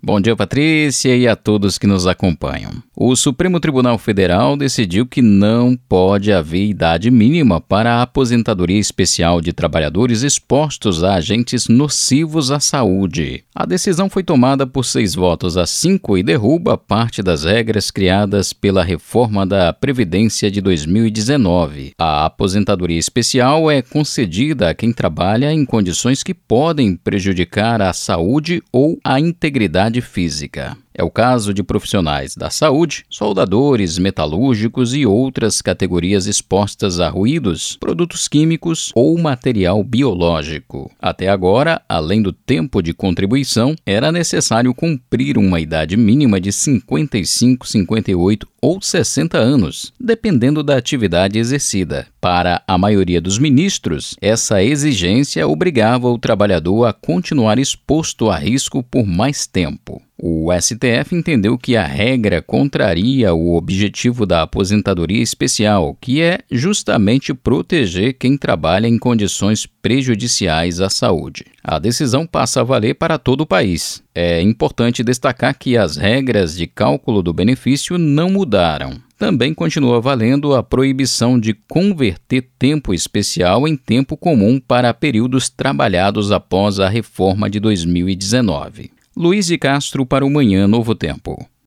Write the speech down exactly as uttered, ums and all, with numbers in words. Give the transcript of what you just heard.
Bom dia, Patrícia, e a todos que nos acompanham. O Supremo Tribunal Federal decidiu que não pode haver idade mínima para a aposentadoria especial de trabalhadores expostos a agentes nocivos à saúde. A decisão foi tomada por seis votos a cinco e derruba parte das regras criadas pela reforma da Previdência de dois mil e dezenove. A aposentadoria especial é concedida a quem trabalha em condições que podem prejudicar a saúde ou a integridade física. É o caso de profissionais da saúde, soldadores, metalúrgicos e outras categorias expostas a ruídos, produtos químicos ou material biológico. Até agora, além do tempo de contribuição, era necessário cumprir uma idade mínima de cinquenta e cinco, cinquenta e oito ou sessenta anos, dependendo da atividade exercida. Para a maioria dos ministros, essa exigência obrigava o trabalhador a continuar exposto a risco por mais tempo. O S T F entendeu que a regra contraria o objetivo da aposentadoria especial, que é justamente proteger quem trabalha em condições prejudiciais à saúde. A decisão passa a valer para todo o país. É importante destacar que as regras de cálculo do benefício não mudaram. Também continua valendo a proibição de converter tempo especial em tempo comum para períodos trabalhados após a reforma de dois mil e dezenove. Luiz de Castro para o Manhã Novo Tempo.